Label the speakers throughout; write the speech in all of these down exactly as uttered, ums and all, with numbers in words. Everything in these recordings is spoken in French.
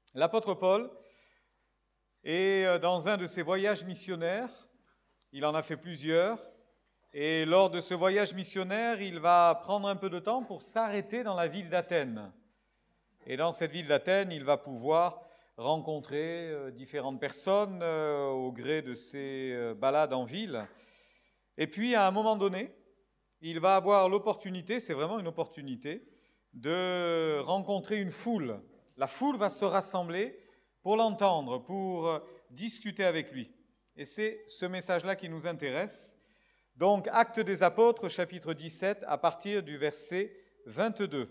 Speaker 1: L'apôtre Paul est dans un de ses voyages missionnaires. Il en a fait plusieurs. Et lors de ce voyage missionnaire, il va prendre un peu de temps pour s'arrêter dans la ville d'Athènes. Et dans cette ville d'Athènes, il va pouvoir rencontrer différentes personnes au gré de ses balades en ville. Et puis, à un moment donné, il va avoir l'opportunité, c'est vraiment une opportunité, de rencontrer une foule. La foule va se rassembler pour l'entendre, pour discuter avec lui. Et c'est ce message-là qui nous intéresse. Donc, Actes des Apôtres, chapitre dix-sept, à partir du verset vingt-deux.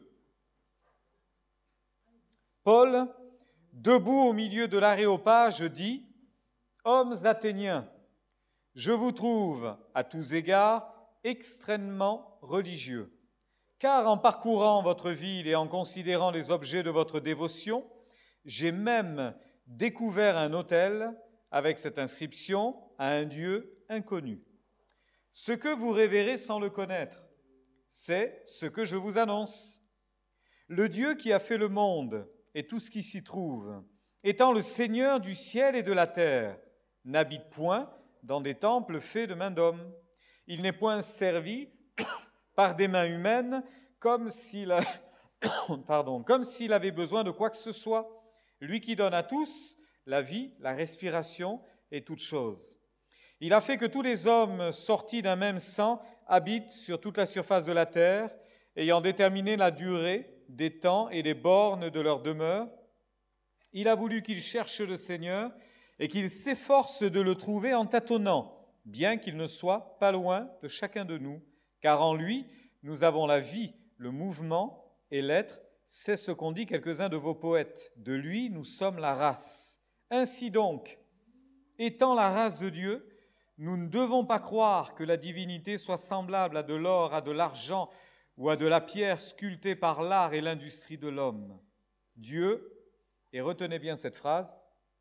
Speaker 1: Paul, debout au milieu de l'aréopage, dit « Hommes athéniens, je vous trouve à tous égards extrêmement religieux, car en parcourant votre ville et en considérant les objets de votre dévotion, j'ai même découvert un autel avec cette inscription à un Dieu inconnu. Ce que vous révérez sans le connaître, c'est ce que je vous annonce. Le Dieu qui a fait le monde et tout ce qui s'y trouve, étant le Seigneur du ciel et de la terre, n'habite point dans des temples faits de main d'homme. Il n'est point servi par des mains humaines comme s'il, a... Pardon, comme s'il avait besoin de quoi que ce soit. Lui qui donne à tous la vie, la respiration et toutes choses. Il a fait que tous les hommes sortis d'un même sang habitent sur toute la surface de la terre, ayant déterminé la durée des temps et les bornes de leur demeure. Il a voulu qu'ils cherchent le Seigneur et qu'ils s'efforcent de le trouver en tâtonnant, bien qu'il ne soit pas loin de chacun de nous, car en lui, nous avons la vie, le mouvement et l'être. C'est ce qu'ont dit quelques-uns de vos poètes. De lui, nous sommes la race. Ainsi donc, étant la race de Dieu, nous ne devons pas croire que la divinité soit semblable à de l'or, à de l'argent ou à de la pierre sculptée par l'art et l'industrie de l'homme. Dieu, et retenez bien cette phrase,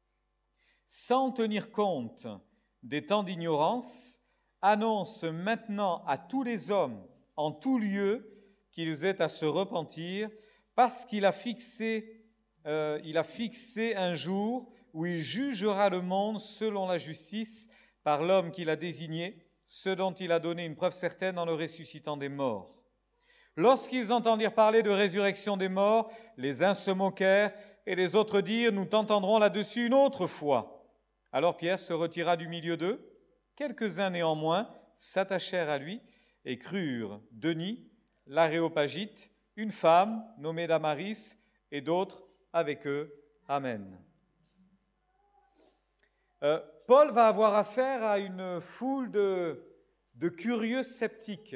Speaker 1: sans tenir compte des temps d'ignorance, annonce maintenant à tous les hommes, en tout lieu, qu'ils aient à se repentir, parce qu'il a fixé, euh, il a fixé un jour où il jugera le monde selon la justice par l'homme qu'il a désigné, ce dont il a donné une preuve certaine en le ressuscitant des morts. Lorsqu'ils entendirent parler de résurrection des morts, les uns se moquèrent et les autres dirent « Nous t'entendrons là-dessus une autre fois ». Alors Pierre se retira du milieu d'eux. Quelques-uns néanmoins s'attachèrent à lui et crurent Denis, l'Aréopagite, une femme nommée Damaris et d'autres avec eux. Amen. Euh, Paul va avoir affaire à une foule de, de curieux sceptiques.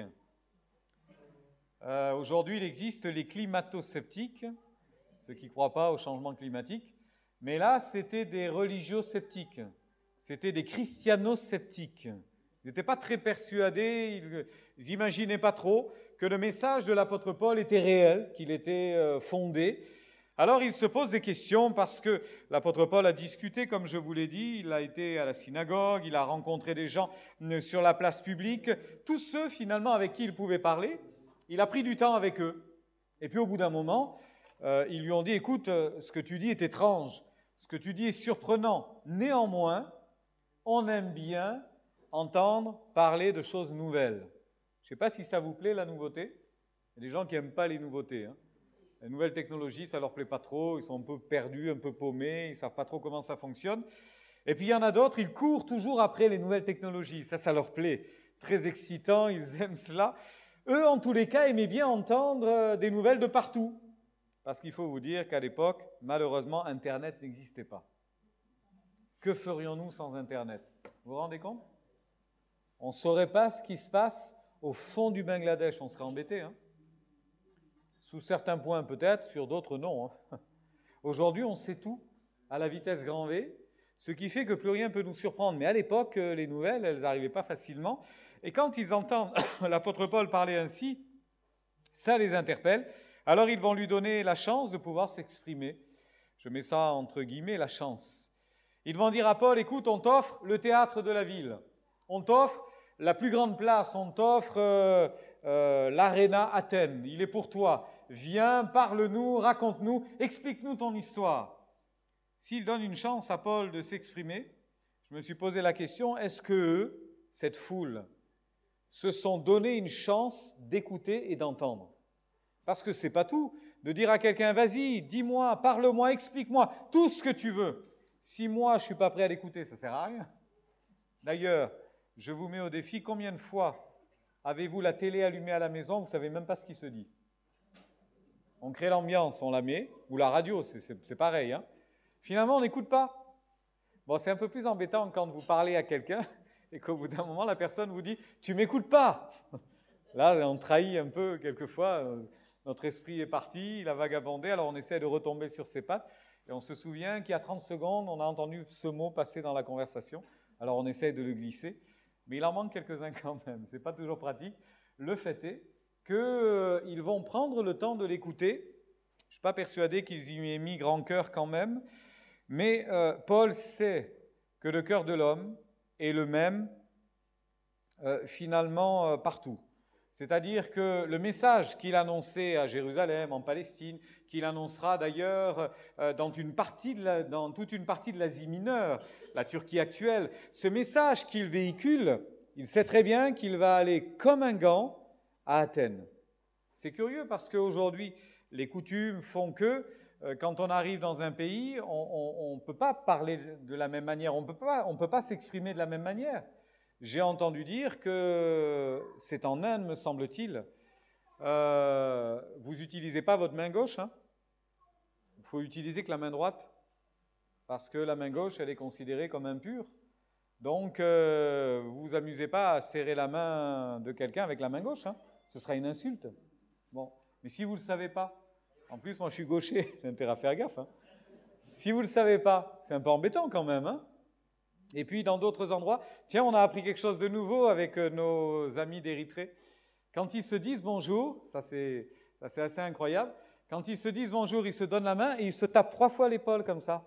Speaker 1: Euh, aujourd'hui, il existe les climato-sceptiques, ceux qui ne croient pas au changement climatique, mais là, c'était des religieux-sceptiques, c'était des christiano-sceptiques. Ils n'étaient pas très persuadés, ils n'imaginaient pas trop que le message de l'apôtre Paul était réel, qu'il était euh, fondé. Alors, il se pose des questions parce que l'apôtre Paul a discuté, comme je vous l'ai dit, il a été à la synagogue, il a rencontré des gens sur la place publique, tous ceux finalement avec qui il pouvait parler, il a pris du temps avec eux. Et puis au bout d'un moment, euh, ils lui ont dit, écoute, euh, ce que tu dis est étrange, ce que tu dis est surprenant. Néanmoins, on aime bien entendre parler de choses nouvelles. Je ne sais pas si ça vous plaît, la nouveauté. Il y a des gens qui n'aiment pas les nouveautés, hein. Les nouvelles technologies, ça ne leur plaît pas trop, ils sont un peu perdus, un peu paumés, ils ne savent pas trop comment ça fonctionne. Et puis il y en a d'autres, ils courent toujours après les nouvelles technologies, ça, ça leur plaît. Très excitant, ils aiment cela. Eux, en tous les cas, aimaient bien entendre des nouvelles de partout. Parce qu'il faut vous dire qu'à l'époque, malheureusement, Internet n'existait pas. Que ferions-nous sans Internet? Vous vous rendez compte? On ne saurait pas ce qui se passe au fond du Bangladesh, on serait embêté, hein? Sous certains points peut-être, sur d'autres non. Hein. Aujourd'hui, on sait tout à la vitesse grand V, ce qui fait que plus rien ne peut nous surprendre. Mais à l'époque, les nouvelles, elles n'arrivaient pas facilement. Et quand ils entendent l'apôtre Paul parler ainsi, ça les interpelle. Alors ils vont lui donner la chance de pouvoir s'exprimer. Je mets ça entre guillemets, la chance. Ils vont dire à Paul, écoute, on t'offre le théâtre de la ville. On t'offre la plus grande place, on t'offre euh, euh, l'aréna Athènes. Il est pour toi. Viens, parle-nous, raconte-nous, explique-nous ton histoire. s'il donne une chance à Paul de s'exprimer, je me suis posé la question, est-ce que eux, cette foule, se sont donné une chance d'écouter et d'entendre? Parce que c'est pas tout, de dire à quelqu'un, vas-y, dis-moi, parle-moi, explique-moi, tout ce que tu veux. Si moi, je ne suis pas prêt à l'écouter, ça ne sert à rien. D'ailleurs, je vous mets au défi, combien de fois avez-vous la télé allumée à la maison, vous ne savez même pas ce qui se dit? On crée l'ambiance, on la met, ou la radio, c'est, c'est, c'est pareil. Hein. Finalement, on n'écoute pas. Bon, c'est un peu plus embêtant quand vous parlez à quelqu'un et qu'au bout d'un moment, la personne vous dit « tu ne m'écoutes pas ». Là, on trahit un peu, quelquefois, notre esprit est parti, il a vagabondé, alors on essaie de retomber sur ses pattes. Et on se souvient qu'il y a trente secondes, on a entendu ce mot passer dans la conversation. Alors on essaie de le glisser, mais il en manque quelques-uns quand même. Ce n'est pas toujours pratique. Le fait est qu'ils euh, vont prendre le temps de l'écouter. Je ne suis pas persuadé qu'ils y aient mis grand cœur quand même. Mais euh, Paul sait que le cœur de l'homme est le même euh, finalement euh, partout. C'est-à-dire que le message qu'il annonçait à Jérusalem, en Palestine, qu'il annoncera d'ailleurs dans, une partie de la, dans toute une partie de l'Asie mineure, la Turquie actuelle, ce message qu'il véhicule, il sait très bien qu'il va aller comme un gant à Athènes. C'est curieux parce qu'aujourd'hui, les coutumes font que quand on arrive dans un pays, on ne peut pas parler de la même manière, on ne peut pas, on peut pas s'exprimer de la même manière. J'ai entendu dire que c'est en Inde, me semble-t-il, euh, vous n'utilisez pas votre main gauche, hein. Il faut utiliser que la main droite, parce que la main gauche, elle est considérée comme impure. Donc, euh, vous vous amusez pas à serrer la main de quelqu'un avec la main gauche, hein. Ce sera une insulte. Bon, mais si vous ne le savez pas, en plus, moi je suis gaucher, j'ai intérêt à faire gaffe, hein. Si vous ne le savez pas, c'est un peu embêtant quand même, hein. Et puis, dans d'autres endroits, tiens, on a appris quelque chose de nouveau avec nos amis d'Érythrée. Quand ils se disent bonjour, ça c'est, ça c'est assez incroyable, quand ils se disent bonjour, ils se donnent la main et ils se tapent trois fois l'épaule comme ça.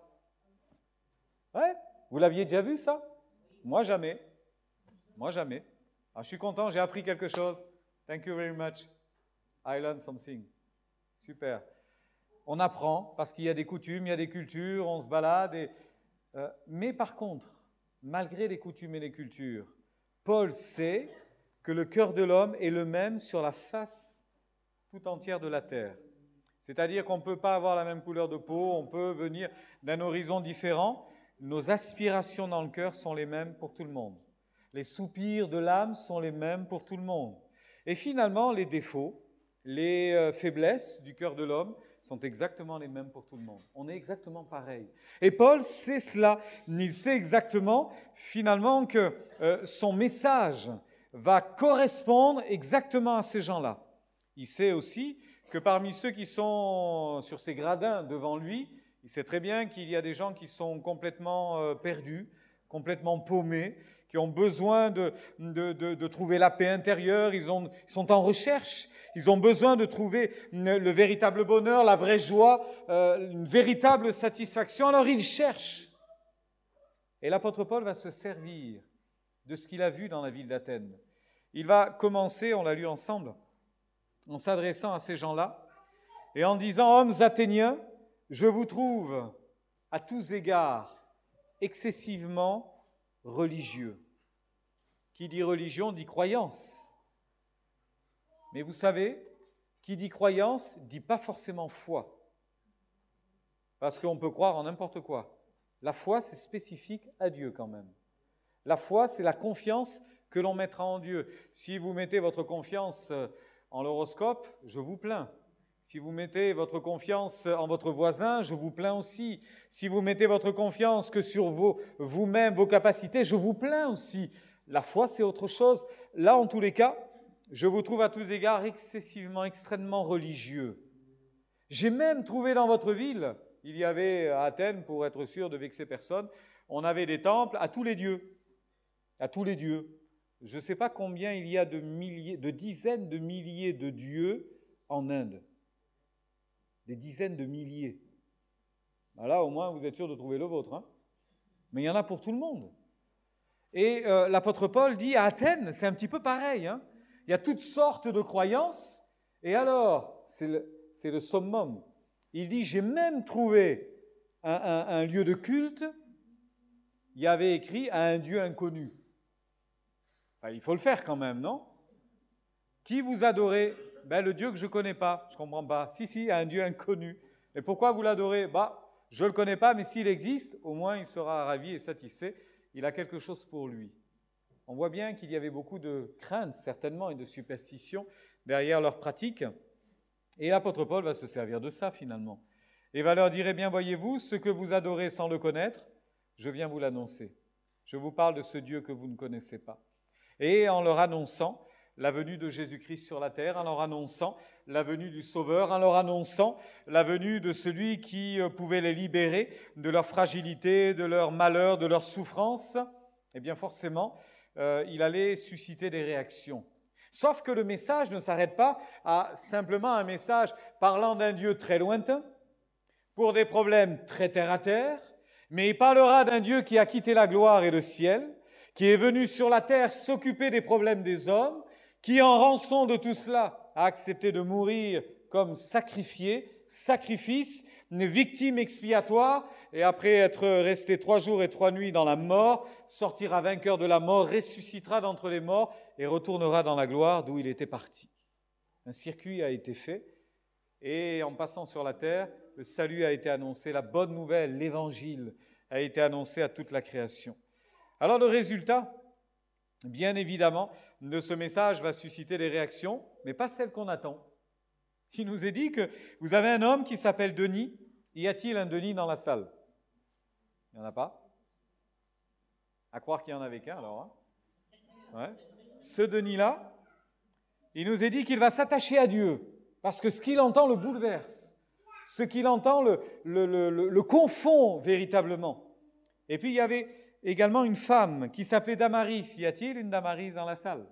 Speaker 1: Ouais, vous l'aviez déjà vu ça? Moi, jamais. Moi, jamais. Alors, je suis content, j'ai appris quelque chose. Thank you very much. I learned something. Super. On apprend parce qu'il y a des coutumes, il y a des cultures, on se balade. Et, euh, mais par contre, malgré les coutumes et les cultures, Paul sait que le cœur de l'homme est le même sur la face tout entière de la terre. C'est-à-dire qu'on ne peut pas avoir la même couleur de peau, on peut venir d'un horizon différent. Nos aspirations dans le cœur sont les mêmes pour tout le monde. Les soupirs de l'âme sont les mêmes pour tout le monde. Et finalement, les défauts, les euh, faiblesses du cœur de l'homme sont exactement les mêmes pour tout le monde. On est exactement pareil. Et Paul sait cela. Il sait exactement, finalement, que euh, son message va correspondre exactement à ces gens-là. Il sait aussi que parmi ceux qui sont sur ces gradins devant lui, il sait très bien qu'il y a des gens qui sont complètement euh, perdus, complètement paumés, qui ont besoin de, de, de, de trouver la paix intérieure, ils, ont, ils sont en recherche, ils ont besoin de trouver le véritable bonheur, la vraie joie, euh, une véritable satisfaction, alors ils cherchent. Et l'apôtre Paul va se servir de ce qu'il a vu dans la ville d'Athènes. Il va commencer, on l'a lu ensemble, en s'adressant à ces gens-là, et en disant « Hommes athéniens, je vous trouve à tous égards excessivement religieux. » Qui dit religion dit croyance. Mais vous savez, qui dit croyance dit pas forcément foi. Parce qu'on peut croire en n'importe quoi. La foi, c'est spécifique à Dieu quand même. La foi, c'est la confiance que l'on mettra en Dieu. Si vous mettez votre confiance en l'horoscope, je vous plains. Si vous mettez votre confiance en votre voisin, je vous plains aussi. Si vous mettez votre confiance que sur vos, vous-même, vos capacités, je vous plains aussi. La foi, c'est autre chose. Là, en tous les cas, je vous trouve à tous égards excessivement, extrêmement religieux. J'ai même trouvé dans votre ville, il y avait à Athènes, pour être sûr de vexer personne, on avait des temples à tous les dieux. À tous les dieux. Je ne sais pas combien il y a de, milliers, de dizaines de milliers de dieux en Inde. Des dizaines de milliers. Là, au moins, vous êtes sûr de trouver le vôtre. Hein. Mais il y en a pour tout le monde. Et euh, l'apôtre Paul dit à Athènes, c'est un petit peu pareil. Hein. Il y a toutes sortes de croyances. Et alors, c'est le, c'est le summum. Il dit, j'ai même trouvé un, un, un lieu de culte, il y avait écrit à un Dieu inconnu. Enfin, il faut le faire quand même, non? Qui vous adorez? Ben, le Dieu que je ne connais pas. Je ne comprends pas. Si, si, un Dieu inconnu. Et pourquoi vous l'adorez? Bah, je ne le connais pas, mais s'il existe, au moins il sera ravi et satisfait. Il a quelque chose pour lui. On voit bien qu'il y avait beaucoup de crainte, certainement, et de superstition derrière leur pratique. Et l'apôtre Paul va se servir de ça, finalement. Et va leur dire, eh bien, voyez-vous, ce que vous adorez sans le connaître, je viens vous l'annoncer. Je vous parle de ce Dieu que vous ne connaissez pas. Et en leur annonçant la venue de Jésus-Christ sur la terre, en leur annonçant la venue du Sauveur, en leur annonçant la venue de celui qui pouvait les libérer de leur fragilité, de leur malheur, de leur souffrance, eh bien forcément, euh, il allait susciter des réactions. Sauf que le message ne s'arrête pas à simplement un message parlant d'un Dieu très lointain, pour des problèmes très terre-à-terre, mais il parlera d'un Dieu qui a quitté la gloire et le ciel, qui est venu sur la terre s'occuper des problèmes des hommes, qui en rançon de tout cela a accepté de mourir comme sacrifié, sacrifice, une victime expiatoire, et après être resté trois jours et trois nuits dans la mort, sortira vainqueur de la mort, ressuscitera d'entre les morts et retournera dans la gloire d'où il était parti. Un circuit a été fait, et en passant sur la terre, le salut a été annoncé, la bonne nouvelle, l'évangile a été annoncé à toute la création. Alors le résultat, bien évidemment, de ce message va susciter des réactions, mais pas celles qu'on attend. Il nous est dit que vous avez un homme qui s'appelle Denis. Y a-t-il un Denis dans la salle? Il n'y en a pas? À croire qu'il y en avait qu'un alors. Hein? Ouais. Ce Denis-là, il nous est dit qu'il va s'attacher à Dieu, parce que ce qu'il entend le bouleverse, ce qu'il entend le, le, le, le, le confond véritablement. Et puis il y avait également une femme qui s'appelait Damaris. Y a-t-il une Damaris dans la salle?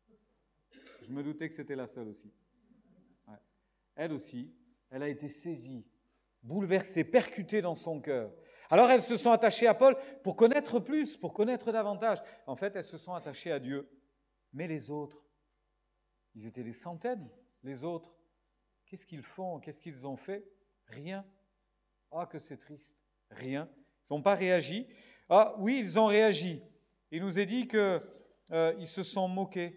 Speaker 1: Je me doutais que c'était la seule aussi. Ouais. Elle aussi, elle a été saisie, bouleversée, percutée dans son cœur. Alors elles se sont attachées à Paul pour connaître plus, pour connaître davantage. En fait, elles se sont attachées à Dieu. Mais les autres, ils étaient des centaines, les autres. Qu'est-ce qu'ils font? Qu'est-ce qu'ils ont fait? Rien. Ah, que c'est triste. Rien. Ils n'ont pas réagi. Ah oui, ils ont réagi. Il nous est dit qu'ils euh, se sont moqués.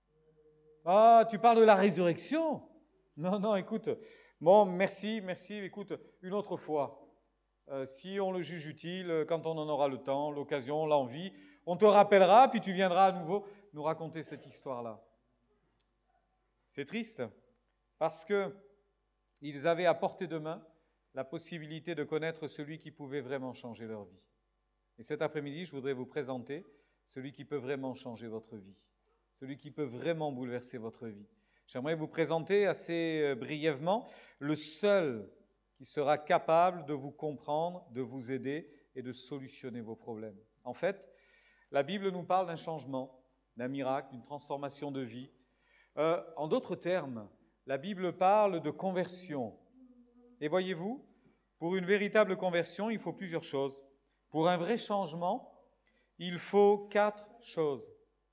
Speaker 1: Ah, tu parles de la résurrection? Non, non, écoute. Bon, merci, merci. Écoute, une autre fois, euh, si on le juge utile, quand on en aura le temps, l'occasion, l'envie, on te rappellera, puis tu viendras à nouveau nous raconter cette histoire-là. C'est triste, parce qu'ils avaient à portée de main la possibilité de connaître celui qui pouvait vraiment changer leur vie. Et cet après-midi, je voudrais vous présenter celui qui peut vraiment changer votre vie, celui qui peut vraiment bouleverser votre vie. J'aimerais vous présenter assez brièvement le seul qui sera capable de vous comprendre, de vous aider et de solutionner vos problèmes. En fait, la Bible nous parle d'un changement, d'un miracle, d'une transformation de vie. Euh, en d'autres termes, la Bible parle de conversion. Et voyez-vous, pour une véritable conversion, il faut plusieurs choses. Pour un vrai changement, il faut quatre choses.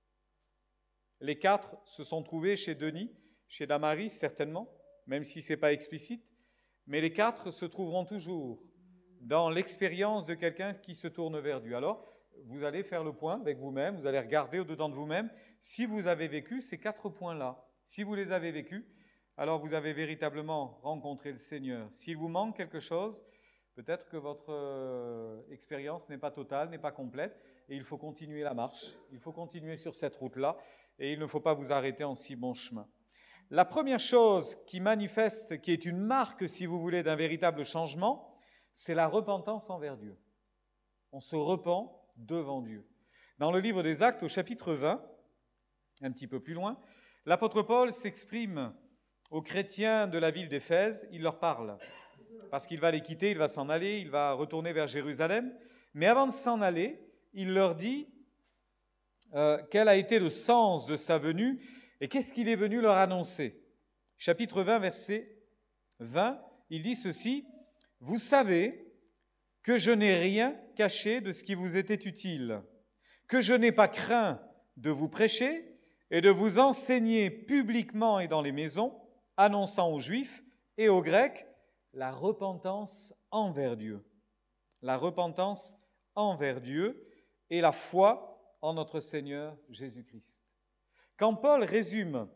Speaker 1: Les quatre se sont trouvés chez Denis, chez Damaris certainement, même si ce n'est pas explicite, mais les quatre se trouveront toujours dans l'expérience de quelqu'un qui se tourne vers Dieu. Alors, vous allez faire le point avec vous-même, vous allez regarder au-dedans de vous-même si vous avez vécu ces quatre points-là. Si vous les avez vécus, alors vous avez véritablement rencontré le Seigneur. S'il vous manque quelque chose, peut-être que votre euh, expérience n'est pas totale, n'est pas complète, et il faut continuer la marche, il faut continuer sur cette route-là, et il ne faut pas vous arrêter en si bon chemin. La première chose qui manifeste, qui est une marque, si vous voulez, d'un véritable changement, c'est la repentance envers Dieu. On se repent devant Dieu. Dans le livre des Actes, au chapitre vingt, un petit peu plus loin, l'apôtre Paul s'exprime aux chrétiens de la ville d'Éphèse, il leur parle, parce qu'il va les quitter, il va s'en aller, il va retourner vers Jérusalem, mais avant de s'en aller, il leur dit euh, quel a été le sens de sa venue et qu'est-ce qu'il est venu leur annoncer. Chapitre vingt, verset vingt, il dit ceci, « Vous savez que je n'ai rien caché de ce qui vous était utile, que je n'ai pas craint de vous prêcher et de vous enseigner publiquement et dans les maisons, annonçant aux Juifs et aux Grecs la repentance envers Dieu. la repentance envers Dieu et la foi en notre Seigneur Jésus-Christ. Quand Paul résume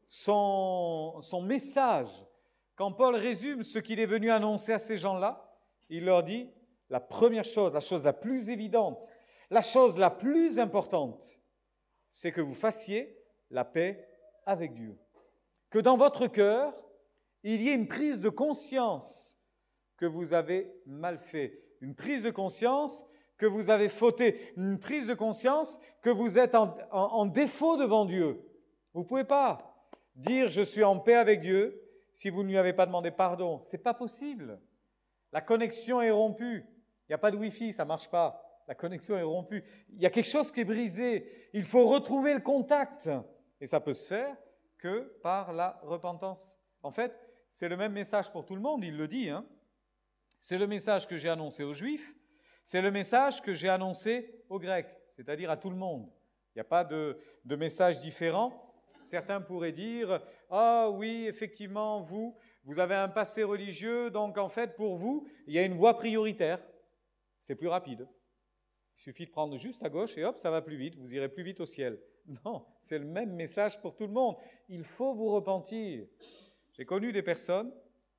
Speaker 1: son, son message, quand Paul résume ce qu'il est venu annoncer à ces gens-là, il leur dit la première chose, la chose la plus évidente, la chose la plus importante, c'est que vous fassiez la paix avec Dieu. Que dans votre cœur, il y ait une prise de conscience que vous avez mal fait, une prise de conscience que vous avez fauté, une prise de conscience que vous êtes en, en, en défaut devant Dieu. Vous ne pouvez pas dire « je suis en paix avec Dieu » si vous ne lui avez pas demandé pardon. Ce n'est pas possible. La connexion est rompue. Il n'y a pas de Wi-Fi, ça ne marche pas. La connexion est rompue. Il y a quelque chose qui est brisé. Il faut retrouver le contact. Et ça peut se faire que par la repentance. En fait, c'est le même message pour tout le monde, il le dit. Hein. C'est le message que j'ai annoncé aux Juifs, c'est le message que j'ai annoncé aux Grecs, c'est-à-dire à tout le monde. Il n'y a pas de, de message différent. Certains pourraient dire « Ah oui, effectivement, vous, vous avez un passé religieux, donc en fait, pour vous, il y a une voie prioritaire. C'est plus rapide. Il suffit de prendre juste à gauche et hop, ça va plus vite, vous irez plus vite au ciel. » Non, c'est le même message pour tout le monde. Il faut vous repentir. J'ai connu des personnes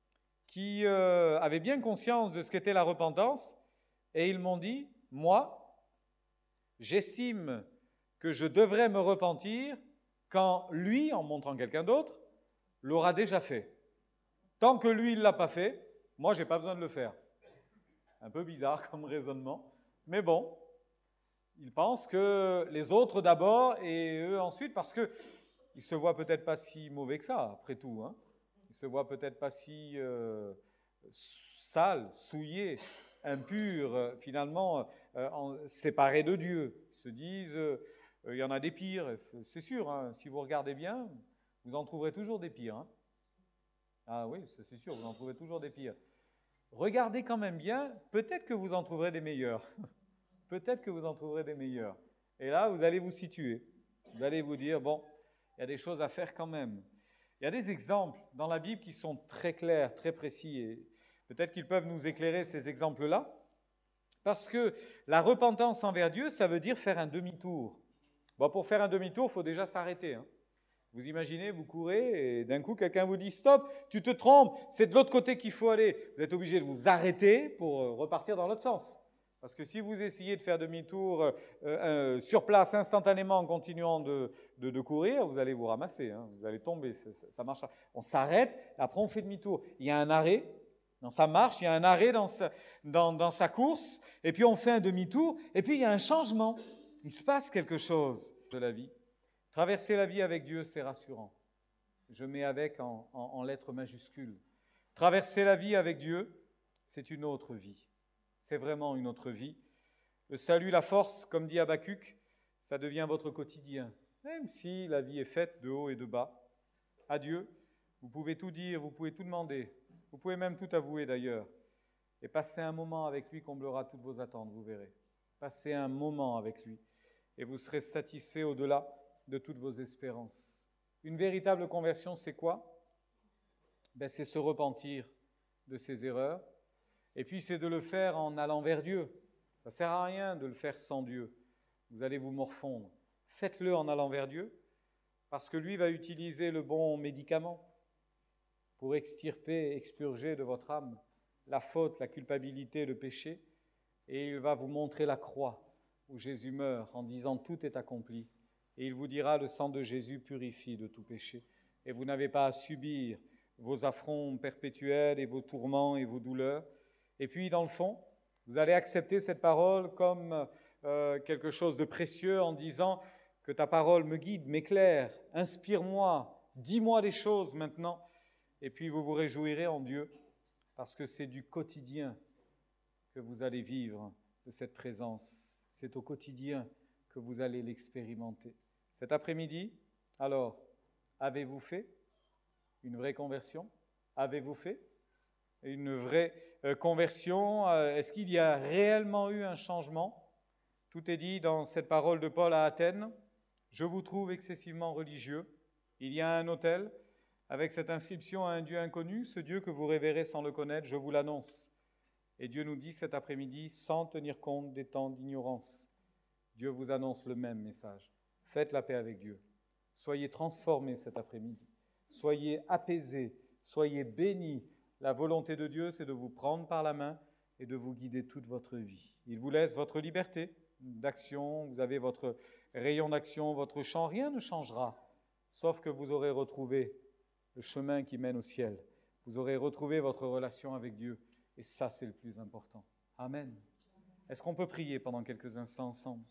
Speaker 1: qui euh, avaient bien conscience de ce qu'était la repentance et ils m'ont dit « Moi, j'estime que je devrais me repentir quand lui, en montrant quelqu'un d'autre, l'aura déjà fait. Tant que lui, il ne l'a pas fait, moi, je n'ai pas besoin de le faire. » Un peu bizarre comme raisonnement, mais bon, ils pensent que les autres d'abord et eux ensuite, parce qu'ils ne se voient peut-être pas si mauvais que ça, après tout. Hein. Ils ne se voient peut-être pas si euh, sales, souillés, impurs, euh, finalement euh, en, séparés de Dieu. Ils se disent, euh, il y en a des pires, c'est sûr, hein, si vous regardez bien, vous en trouverez toujours des pires. Hein. Ah oui, c'est sûr, vous en trouverez toujours des pires. Regardez quand même bien, peut-être que vous en trouverez des meilleurs. Peut-être que vous en trouverez des meilleurs. Et là, vous allez vous situer. Vous allez vous dire, bon, il y a des choses à faire quand même. Il y a des exemples dans la Bible qui sont très clairs, très précis, et peut-être qu'ils peuvent nous éclairer ces exemples-là, parce que la repentance envers Dieu, ça veut dire faire un demi-tour. Bon, pour faire un demi-tour, il faut déjà s'arrêter. Hein. Vous imaginez, vous courez, et d'un coup, quelqu'un vous dit « Stop, tu te trompes, c'est de l'autre côté qu'il faut aller ». Vous êtes obligé de vous arrêter pour repartir dans l'autre sens. Parce que si vous essayez de faire demi-tour euh, euh, sur place instantanément en continuant de, de, de courir, vous allez vous ramasser, hein, vous allez tomber, ça, ça marche. On s'arrête, après on fait demi-tour. Il y a un arrêt dans sa marche, il y a un arrêt dans sa, dans, dans sa course, et puis on fait un demi-tour, et puis il y a un changement. Il se passe quelque chose de la vie. Traverser la vie avec Dieu, c'est rassurant. Je mets avec en, en, en lettres majuscules. Traverser la vie avec Dieu, c'est une autre vie. C'est vraiment une autre vie. Le salut, la force, comme dit Habakkuk, ça devient votre quotidien. Même si la vie est faite de haut et de bas. À Dieu, vous pouvez tout dire, vous pouvez tout demander. Vous pouvez même tout avouer d'ailleurs. Et passer un moment avec lui comblera toutes vos attentes, vous verrez. Passez un moment avec lui et vous serez satisfait au-delà de toutes vos espérances. Une véritable conversion, c'est quoi? Ben, c'est se repentir de ses erreurs. Et puis, c'est de le faire en allant vers Dieu. Ça ne sert à rien de le faire sans Dieu. Vous allez vous morfondre. Faites-le en allant vers Dieu, parce que lui va utiliser le bon médicament pour extirper, expurger de votre âme la faute, la culpabilité, le péché. Et il va vous montrer la croix où Jésus meurt en disant « Tout est accompli ». Et il vous dira « Le sang de Jésus purifie de tout péché ». Et vous n'avez pas à subir vos affronts perpétuels et vos tourments et vos douleurs. Et puis, dans le fond, vous allez accepter cette parole comme euh, quelque chose de précieux en disant que ta parole me guide, m'éclaire, inspire-moi, dis-moi des choses maintenant. Et puis, vous vous réjouirez en Dieu parce que c'est du quotidien que vous allez vivre de cette présence. C'est au quotidien que vous allez l'expérimenter. Cet après-midi, alors, avez-vous fait une vraie conversion? Avez-vous fait une vraie euh, conversion? euh, Est-ce qu'il y a réellement eu un changement? Tout est dit dans cette parole de Paul à Athènes. « Je vous trouve excessivement religieux. Il y a un autel avec cette inscription à un Dieu inconnu, ce Dieu que vous révérez sans le connaître, je vous l'annonce. Et Dieu nous dit cet après-midi, sans tenir compte des temps d'ignorance, Dieu vous annonce le même message. Faites la paix avec Dieu. Soyez transformés cet après-midi. Soyez apaisés. Soyez bénis. La volonté de Dieu, c'est de vous prendre par la main et de vous guider toute votre vie. Il vous laisse votre liberté d'action. Vous avez votre rayon d'action, votre champ. Rien ne changera, sauf que vous aurez retrouvé le chemin qui mène au ciel. Vous aurez retrouvé votre relation avec Dieu. Et ça, c'est le plus important. Amen. Est-ce qu'on peut prier pendant quelques instants ensemble?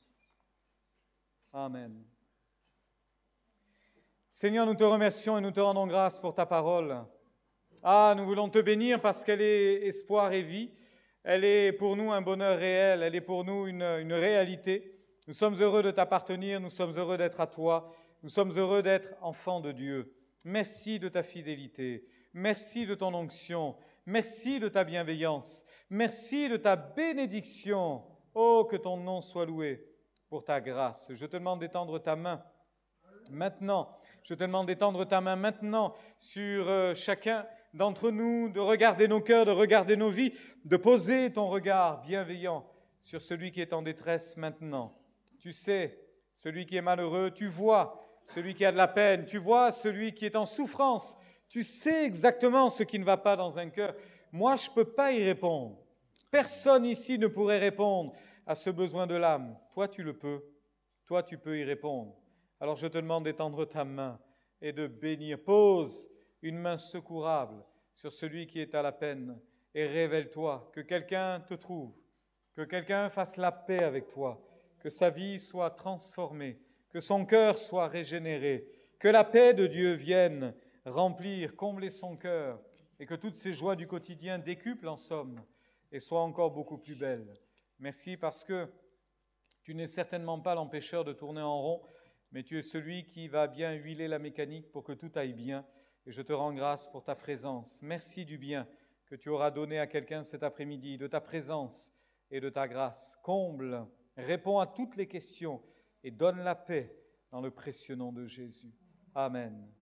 Speaker 1: Amen. Seigneur, nous te remercions et nous te rendons grâce pour ta parole. Ah, nous voulons te bénir parce qu'elle est espoir et vie. Elle est pour nous un bonheur réel. Elle est pour nous une, une réalité. Nous sommes heureux de t'appartenir. Nous sommes heureux d'être à toi. Nous sommes heureux d'être enfants de Dieu. Merci de ta fidélité. Merci de ton onction. Merci de ta bienveillance. Merci de ta bénédiction. Oh, que ton nom soit loué pour ta grâce. Je te demande d'étendre ta main maintenant. Je te demande d'étendre ta main maintenant sur euh, chacun d'entre nous, de regarder nos cœurs, de regarder nos vies, de poser ton regard bienveillant sur celui qui est en détresse maintenant. Tu sais, celui qui est malheureux, tu vois celui qui a de la peine, tu vois celui qui est en souffrance. Tu sais exactement ce qui ne va pas dans un cœur. Moi, je ne peux pas y répondre. Personne ici ne pourrait répondre à ce besoin de l'âme. Toi, tu le peux. Toi, tu peux y répondre. Alors, je te demande d'étendre ta main et de bénir. Pose une main secourable sur celui qui est à la peine et révèle-toi, que quelqu'un te trouve, que quelqu'un fasse la paix avec toi, que sa vie soit transformée, que son cœur soit régénéré, que la paix de Dieu vienne remplir, combler son cœur et que toutes ces joies du quotidien décuplent en somme et soient encore beaucoup plus belles. Merci parce que tu n'es certainement pas l'empêcheur de tourner en rond, mais tu es celui qui va bien huiler la mécanique pour que tout aille bien. Et je te rends grâce pour ta présence. Merci du bien que tu auras donné à quelqu'un cet après-midi, de ta présence et de ta grâce. Comble, réponds à toutes les questions et donne la paix dans le précieux nom de Jésus. Amen.